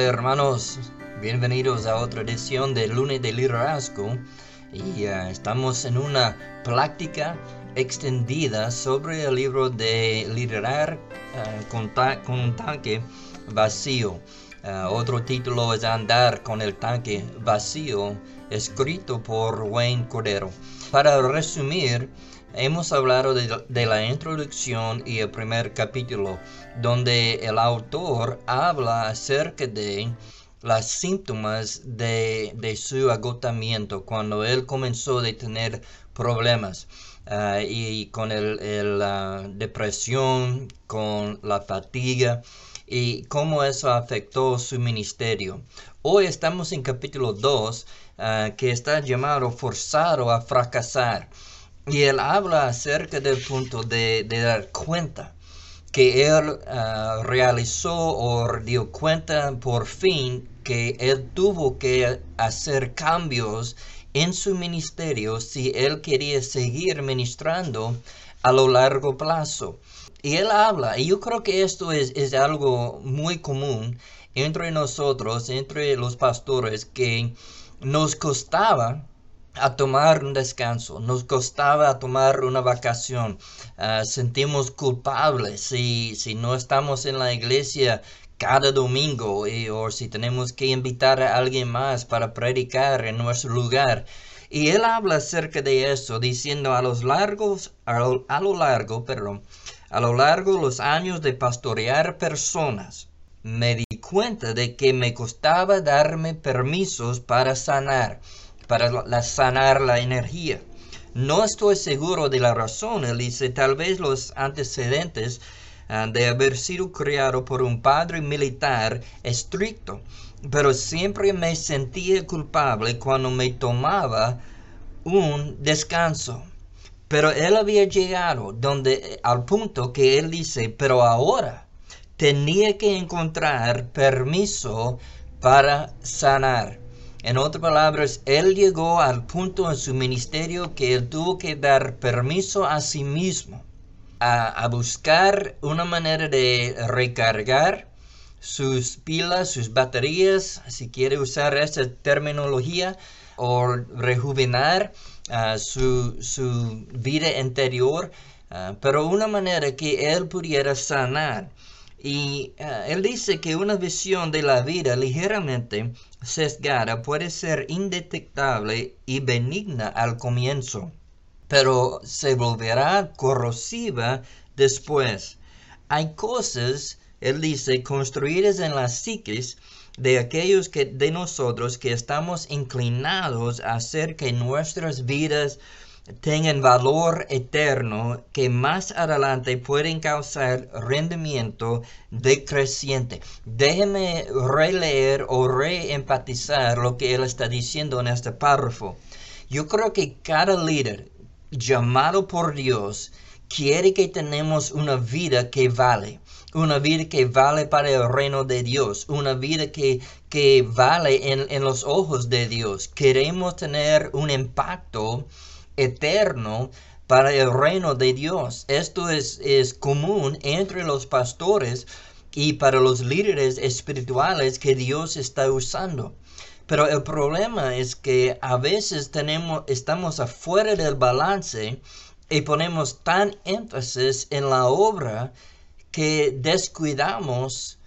hermanos, bienvenidos a otra edición del lunes de liderazgo y estamos en una práctica extendida sobre el libro de liderar con un tanque vacío. Otro título es Andar con el tanque vacío, escrito por Wayne Cordeiro. Para resumir, hemos hablado de la introducción y el primer capítulo, donde el autor habla acerca de los síntomas de su agotamiento, cuando él comenzó a tener problemas y con la depresión, con la fatiga y cómo eso afectó su ministerio. Hoy estamos en capítulo 2, que está llamado Forzado a fracasar. Y él habla acerca del punto de dar cuenta que él realizó o dio cuenta por fin que él tuvo que hacer cambios en su ministerio si él quería seguir ministrando a lo largo plazo. Y él habla, y yo creo que esto es algo muy común entre nosotros, entre los pastores, que nos costaba a tomar un descanso, nos costaba a tomar una vacación. Sentimos culpables si no estamos en la iglesia cada domingo o si tenemos que invitar a alguien más para predicar en nuestro lugar. Y él habla acerca de eso, diciendo a lo largo de los años de pastorear personas, me di cuenta de que me costaba darme permisos para sanar la energía. No estoy seguro de la razón. Él dice, tal vez los antecedentes de haber sido criado por un padre militar estricto, pero siempre me sentía culpable cuando me tomaba un descanso. Pero él había llegado al punto que él dice, pero ahora tenía que encontrar permiso para sanar. En otras palabras, él llegó al punto en su ministerio que él tuvo que dar permiso a sí mismo a buscar una manera de recargar sus pilas, sus baterías, si quiere usar esa terminología, o rejuvenar su vida interior, pero una manera que él pudiera sanar. Y él dice que una visión de la vida ligeramente sesgada puede ser indetectable y benigna al comienzo, pero se volverá corrosiva después. Hay cosas, él dice, construidas en las psiquis de aquellos de nosotros que estamos inclinados a hacer que nuestras vidas tengan valor eterno, que más adelante pueden causar rendimiento decreciente. Déjeme releer o reempatizar lo que él está diciendo en este párrafo. Yo creo que cada líder llamado por Dios quiere que tenemos una vida que vale. Una vida que vale para el reino de Dios. Una vida que vale en los ojos de Dios. Queremos tener un impacto eterno para el reino de Dios. Esto es común entre los pastores y para los líderes espirituales que Dios está usando. Pero el problema es que a veces estamos afuera del balance y ponemos tan énfasis en la obra que descuidamos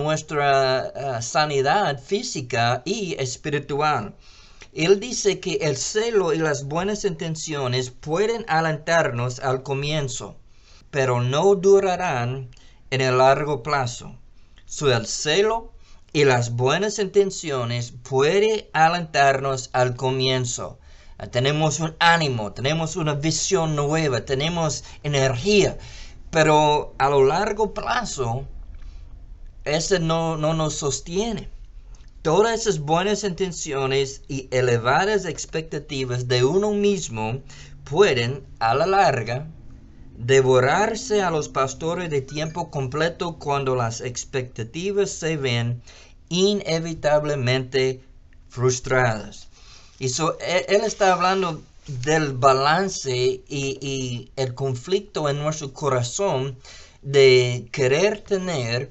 nuestra sanidad física y espiritual. Él dice que el celo y las buenas intenciones pueden alentarnos al comienzo, pero no durarán en el largo plazo. El celo y las buenas intenciones pueden alentarnos al comienzo. Tenemos un ánimo, tenemos una visión nueva, tenemos energía, pero a lo largo plazo, ese no nos sostiene. Todas esas buenas intenciones y elevadas expectativas de uno mismo pueden, a la larga, devorarse a los pastores de tiempo completo cuando las expectativas se ven inevitablemente frustradas. Y él está hablando del balance y el conflicto en nuestro corazón de querer tener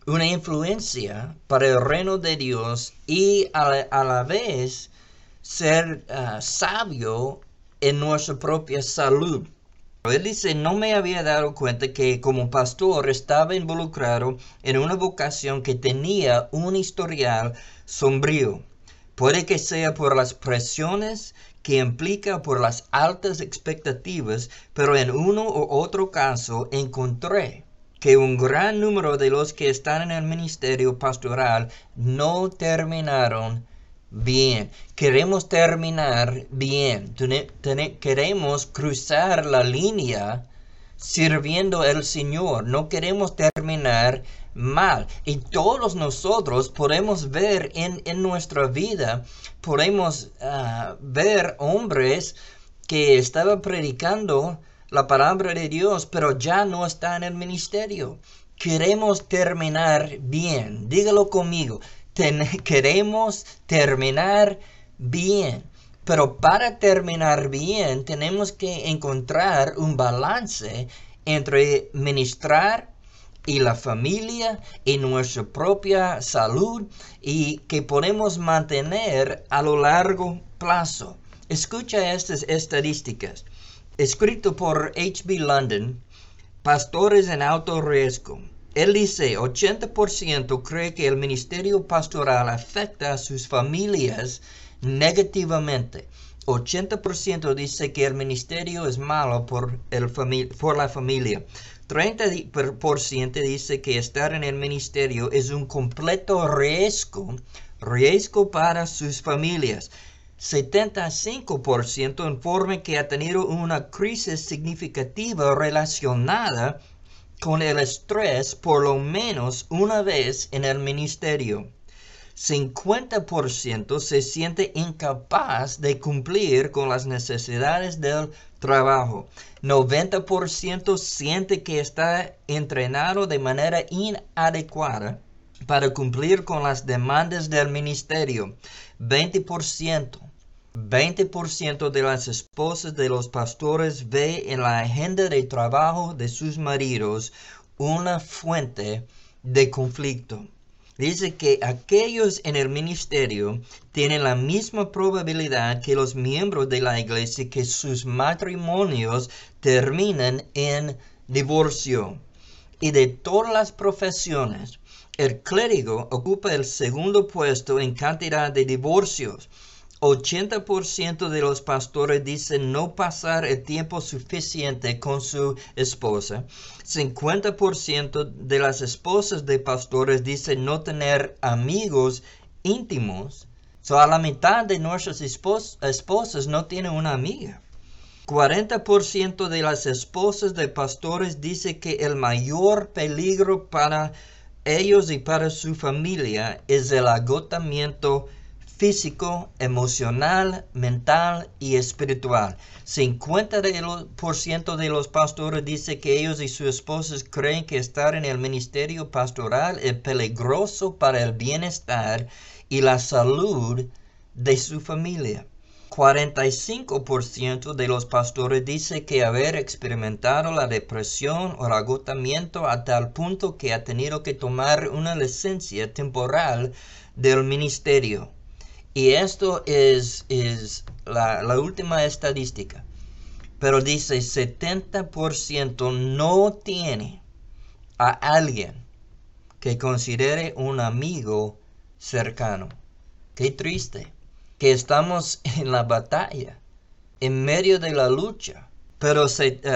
una influencia para el reino de Dios y a la vez ser sabio en nuestra propia salud. Él dice, no me había dado cuenta que como pastor estaba involucrado en una vocación que tenía un historial sombrío. Puede que sea por las presiones que implica por las altas expectativas, pero en uno u otro caso encontré que un gran número de los que están en el ministerio pastoral no terminaron bien. Queremos terminar bien. Queremos cruzar la línea sirviendo al Señor. No queremos terminar mal. Y todos nosotros podemos ver en nuestra vida, podemos ver hombres que estaban predicando la palabra de Dios, pero ya no está en el ministerio. Queremos terminar bien. Dígalo conmigo. Queremos terminar bien. Pero para terminar bien tenemos que encontrar un balance entre ministrar y la familia y nuestra propia salud y que podemos mantener a lo largo plazo. Escucha estas estadísticas. Escrito por H.B. London, Pastores en Alto Riesgo. Él dice, 80% cree que el ministerio pastoral afecta a sus familias negativamente. 80% dice que el ministerio es malo por la familia. 30% dice que estar en el ministerio es un completo riesgo para sus familias. 75% informa que ha tenido una crisis significativa relacionada con el estrés por lo menos una vez en el ministerio. 50% se siente incapaz de cumplir con las necesidades del trabajo. 90% siente que está entrenado de manera inadecuada para cumplir con las demandas del ministerio. 20% de las esposas de los pastores ve en la agenda de trabajo de sus maridos una fuente de conflicto. Dice que aquellos en el ministerio tienen la misma probabilidad que los miembros de la iglesia que sus matrimonios terminen en divorcio. Y de todas las profesiones, el clérigo ocupa el segundo puesto en cantidad de divorcios. 80% de los pastores dicen no pasar el tiempo suficiente con su esposa. 50% de las esposas de pastores dicen no tener amigos íntimos. A la mitad de nuestras esposas no tienen una amiga. 40% de las esposas de pastores dicen que el mayor peligro para ellos y para su familia es el agotamiento físico, emocional, mental y espiritual. 50% de los pastores dicen que ellos y sus esposas creen que estar en el ministerio pastoral es peligroso para el bienestar y la salud de su familia. 45% de los pastores dicen que haber experimentado la depresión o el agotamiento a tal punto que ha tenido que tomar una licencia temporal del ministerio. Y esto es la última estadística. Pero dice 70% no tiene a alguien que considere un amigo cercano. Qué triste que estamos en la batalla, en medio de la lucha. Pero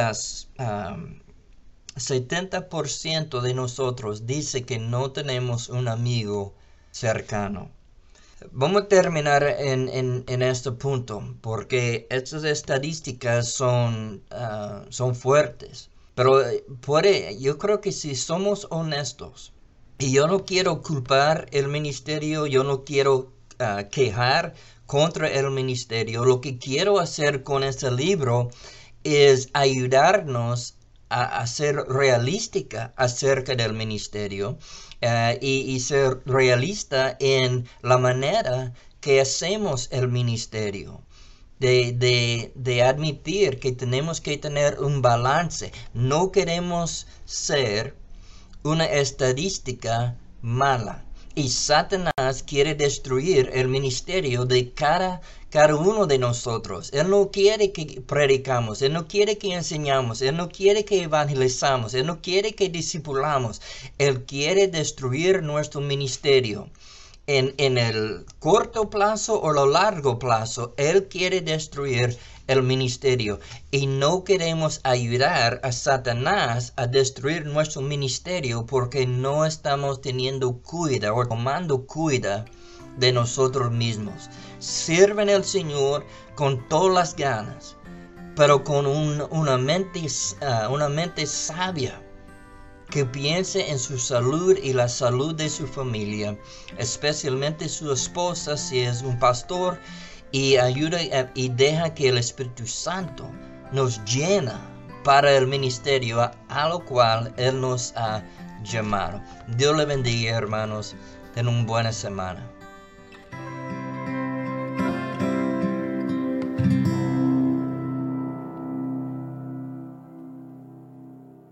70% de nosotros dice que no tenemos un amigo cercano. Vamos a terminar en este punto porque estas estadísticas son fuertes. Pero yo creo que si somos honestos, y yo no quiero culpar el ministerio, yo no quiero quejar contra el ministerio. Lo que quiero hacer con este libro es ayudarnos a ser realística acerca del ministerio y ser realista en la manera que hacemos el ministerio. De admitir que tenemos que tener un balance. No queremos ser una estadística mala. Y Satanás quiere destruir el ministerio de cada uno de nosotros. Él no quiere que predicamos, Él no quiere que enseñamos, Él no quiere que evangelizamos, Él no quiere que discipulamos. Él quiere destruir nuestro ministerio. En el corto plazo o lo largo plazo, Él quiere destruir el ministerio. Y no queremos ayudar a Satanás a destruir nuestro ministerio porque no estamos teniendo cuidado o tomando cuidado de nosotros mismos. Sirven al Señor con todas las ganas, pero con una mente sabia, que piense en su salud y la salud de su familia, especialmente su esposa si es un pastor, y ayuda y deja que el Espíritu Santo nos llena para el ministerio a lo cual Él nos ha llamado. Dios le bendiga, hermanos. Ten una buena semana.